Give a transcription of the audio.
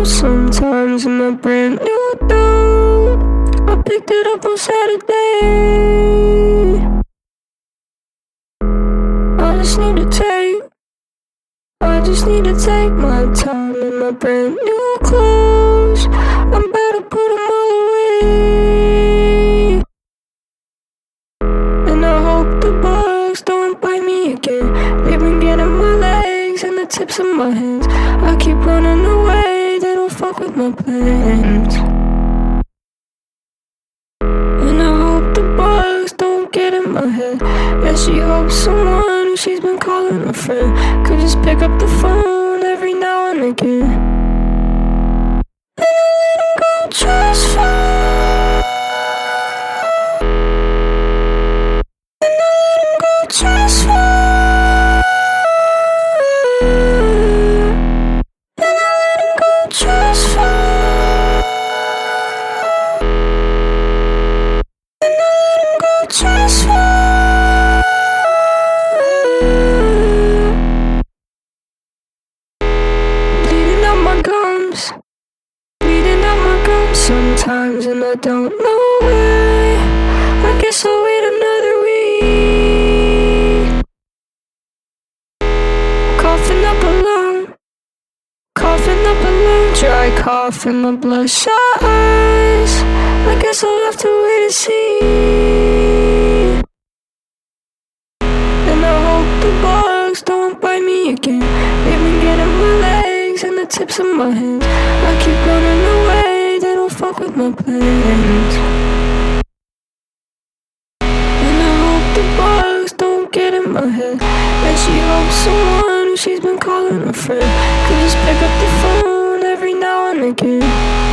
sometimes in my brand new dough. I picked it up on Saturday. I just need to take my time in my brand new clothes. I'm about to put them all away. And I hope the bugs don't bite me again. They've been getting my legs and the tips of my hands. I keep running away, they don't fuck with my plans. And I hope the bugs don't get in my head. Yeah, she hopes someone who she's been calling a friend could just pick up the phone every now and again. And I let him go just fine. And I let him go just fine. And I let him go just fine. And I let him go just fine. Bleeding out my gums sometimes, and I don't know why. I guess I'll wait another week. Coughing up a lung, dry cough in my bloodshot eyes. I guess I'll have to wait and see. And I hope the bugs don't bite me again. They've been getting my legs and the tips of my hands. I keep running away, they don't fuck with my plans. And I hope the bugs don't get in my head. And she hopes someone who she's been calling a friend could just pick up the phone every now and again.